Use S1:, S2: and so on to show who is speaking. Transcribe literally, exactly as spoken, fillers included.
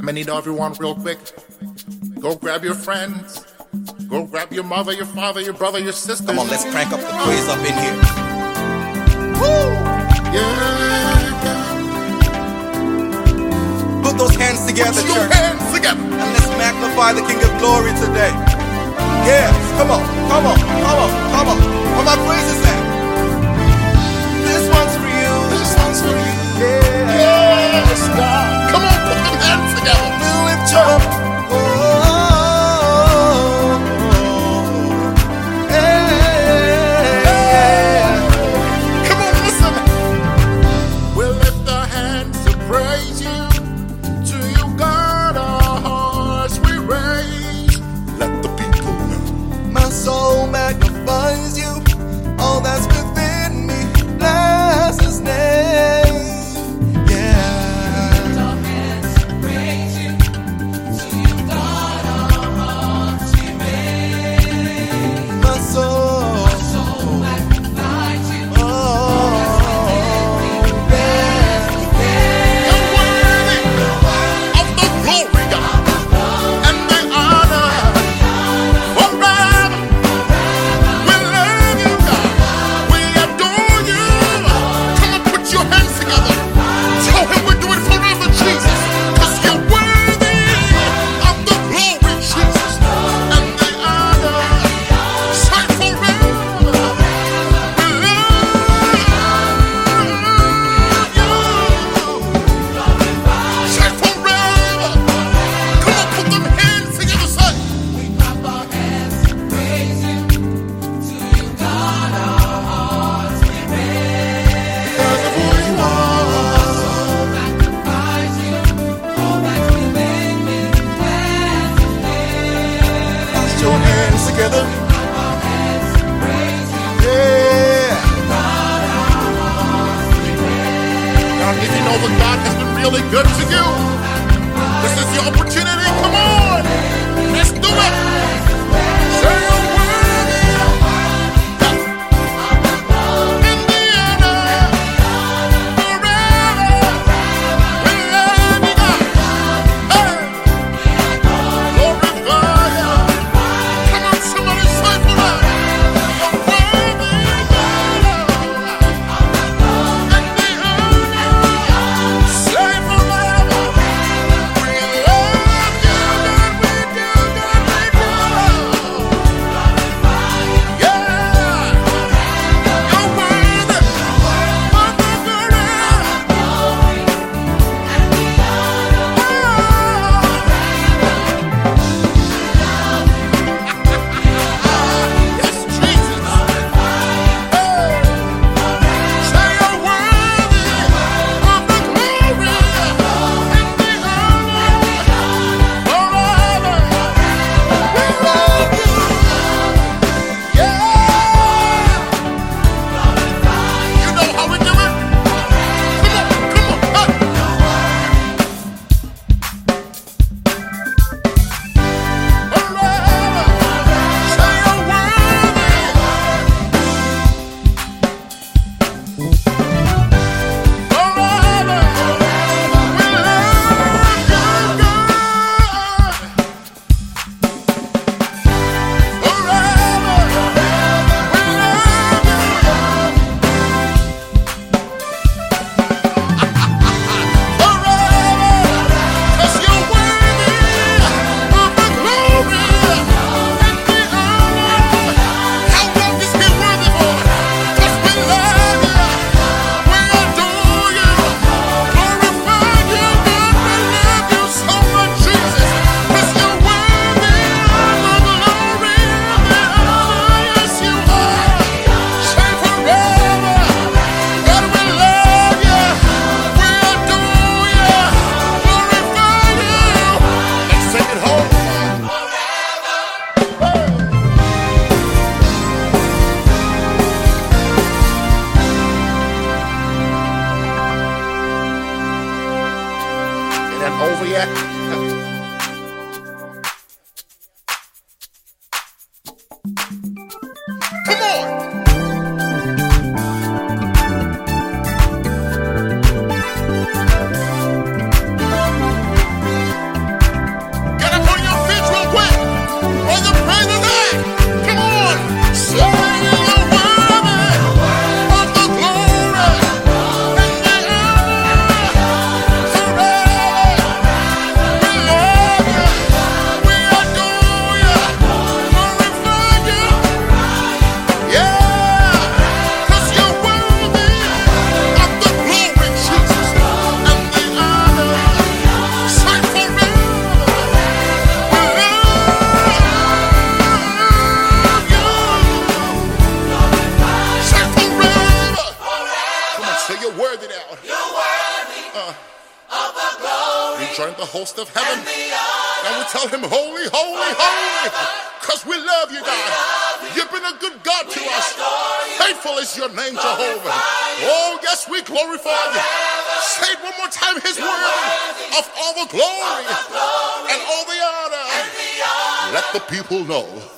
S1: I'm gonna need everyone real quick. Go grab your friends. Go grab your mother, your father, your brother, your sister.
S2: Come on, let's crank up the praise up in here.
S1: Woo! Yeah.
S2: Put those hands together,
S1: Put your
S2: church.
S1: hands together.
S2: And let's magnify the King of Glory today. Yes, come on, come on, come on, come on. Where my praises at? This one's for you.
S1: This one's for you.
S2: Yeah.
S1: Yes, God. Come on, put them hands together.
S2: We'll lift you up. Oh, yeah.
S1: Come on, listen. We'll lift our hands to praise you. To you, God, our hearts we raise. Let the people know.
S2: My soul magnifies you. All that's within me, bless His name. Yeah.
S3: Lift our hands to praise you. To you, God, our hearts we raise.
S2: My soul,
S3: My soul magnifies you.
S2: oh, yeah.
S1: You're worthy of the glory, God, and the honor forever. We love you, God. We adore you. Come on, put your hands together. Tell him we're doing forever, Jesus. Because you're worthy of the glory, Jesus, and the honor. Say forever. We love you. Say forever. Come on, put them hands together, son.
S3: We clap our hands to praise you. To you, God, our hearts we raise.
S1: Because of who you are.
S3: Magnifies you. All that's within me, bless His name.
S2: Put your hands together.
S3: Clap our hands to praise you.
S2: Yeah.
S3: God, our hearts we raise.
S1: Now, if you know that God has been really good to you, this is your opportunity. Come on. Let's do it. Say you're worthy. In the honor, forever. We love you, God. Hey. Glorify you. Come on, somebody say forever. You're worthy, God. In the honor, say forever. We love you, God. We do, God. We do. Yeah. You're worthy. Yes, Jesus. Hey. Say you're worthy of the glory and the honor forever. We love you. Yeah. You know how we do it. Come on, come on. Hey. Forever. Say you're worthy. Forever. We love you, God. Forever. We love you. Forever. 'Cause you're worthy of the glory and the honor. How long is He worthy for? 'Cause we love you. We adore you. Glorify you, God. We love you so much, Jesus. 'Cause you're worthy of the glory and the honor. Yes, you are. Say forever. God, we love you. We adore you. Glorify you. Let's take it home. It ain't over yet. Come on. join the host of heaven. And we tell him, holy, holy, holy. Because we love you, God. You've been a good God to us. Faithful is your name, Jehovah. Oh, yes, we glorify you. Say it one more time. His word of all the glory and all the honor. Let the people know.